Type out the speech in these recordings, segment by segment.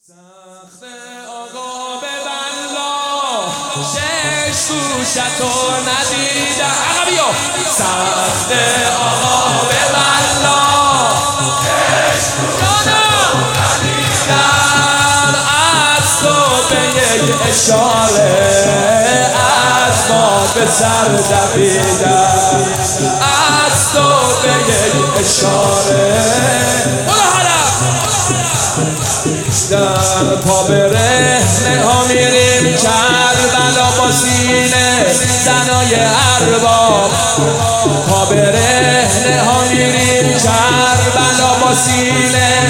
سخت آقا به بلا شش گوشتو ندیدم عقبیا. سخت آقا به بلا شش گوشتو ندیدم. از تو به یک اشاره از ما به سر دویدم. از تو به یک اشاره در پا برهنه ها میریم کربلا با سینه زنای ارباب. پا برهنه ها میریم کربلا با سینه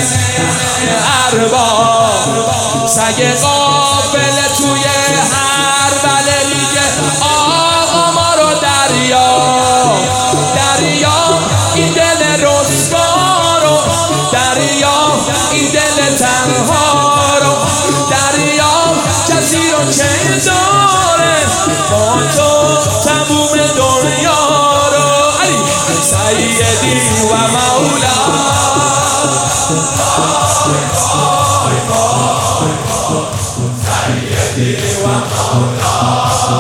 ارباب. سگ قافله توی هر بله میگه آقا ما رو دریا این دل رسوا رو، دریا این دل تنها رو، دریا کسی رو چه داره با تو تموم دنیا رو. علی سیدی و مولا سیدی و مولا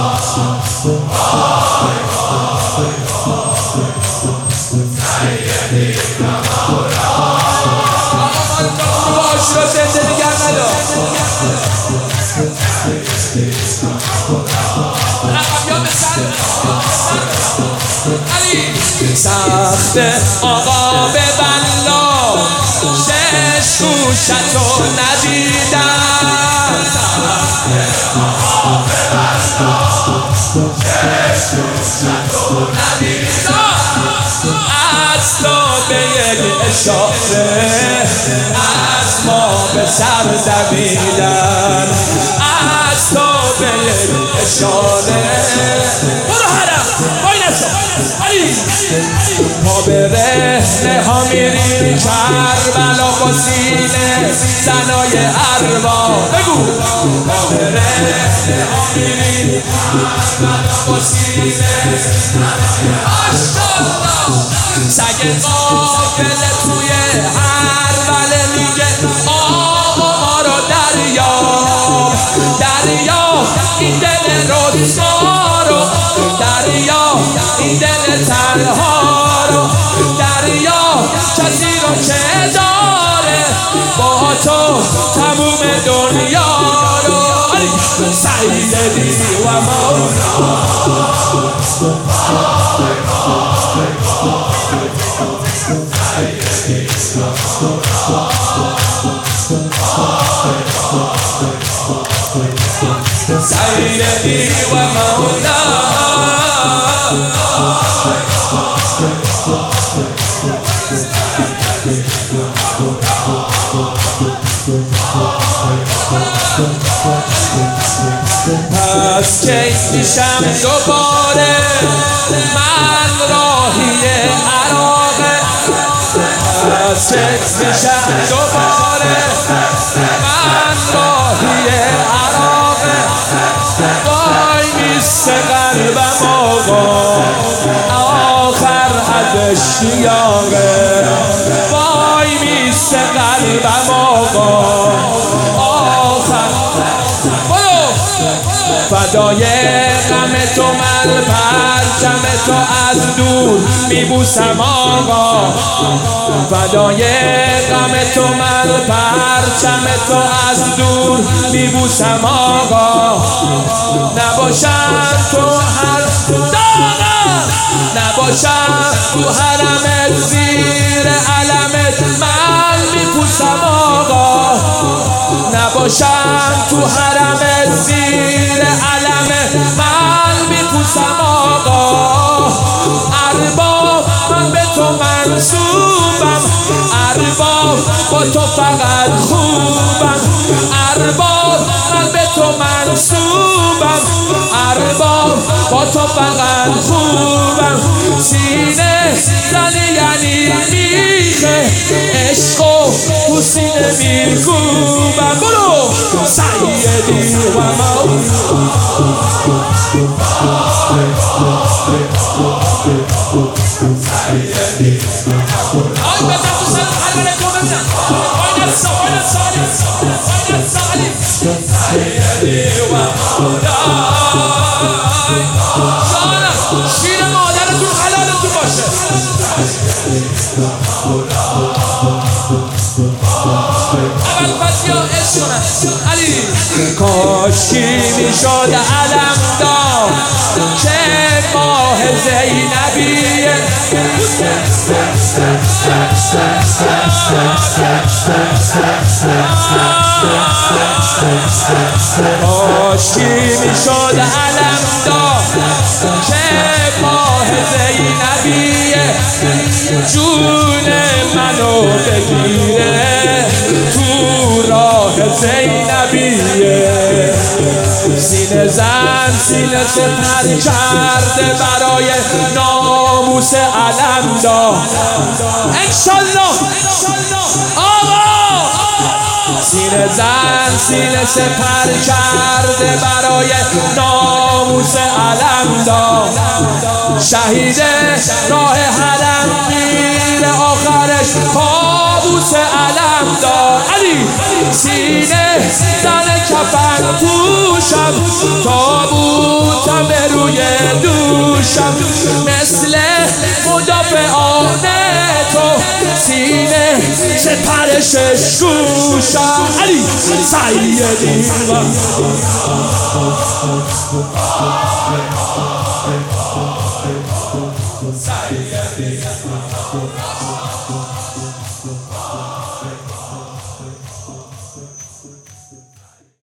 باش رو زنده دیگر ندار. سخت آقا به بلا شش گوشتو ندیدم. سخت آقا به بلا شش گوشتو ندیدم. از تو به یک اشاره از ما به سر دویدن. از تو به یک اشاره برو حرم بای نسا علی. پا به رهنه ها میریم کربلا با سینه زنای ارباب. بگو پا به رهنه ها میریم کربلا با سینه زنای ارباب. سگ قافله توی هر بله میگه آقا ما رو دریا این دل رسوا رو، دریا این دل تنها رو، دریا کسی رو چه داره با تو تموم دنیا رو. سیدی و مولا سیدی و مولا پس کی میشم دوباره من راهی عراقه. پس کی میشم دوباره من راهی عراقه. وای میسته قلبم آقا آخر ازش نیاقه. وای میسته قلبم آقا آخر فدای غم تو من پرچم تو از دور میبوسم آقا. فدای غم تو من پرچم تو از دور میبوسم آقا. نباشم تو هر داغم نباشم تو حرمت زیر علمت من میپوسم آقا. نباشم تو حرمت زیر علمت من میپوسم آقا. ارباب من به تو منصوبم، ارباب با تو فقط خوبم. ارباب من به تو منصوبم، ارباب با تو فقط خوبم. سینه زنی یعنی میخه عشق و تو سینه میکوبم. برو سیدی و مولا آی بزن تو سر حلقه کو بزن. جانم شیر مادرتون حلالتون باشه. اول پس یا عشق کنن علی. کاشکی میشد علم دار که ماه زینبیه. کاشکی میشد علم دار که ماه زینبیه. جون منو بگیره تو راه زینبیه. سینه زن سینه سپر کرده برای ناموس علم دار. انشالله آقا. سینه زن سینه سپر کرده برای ناموس علم دار. شهید راه حرم میره آخرش پابوس علم دار. علی سینه زن کفن پوشم تابوتم به روی دوشم. مثل مدافعان تو سینه سپرش گوشم. علی سیدی و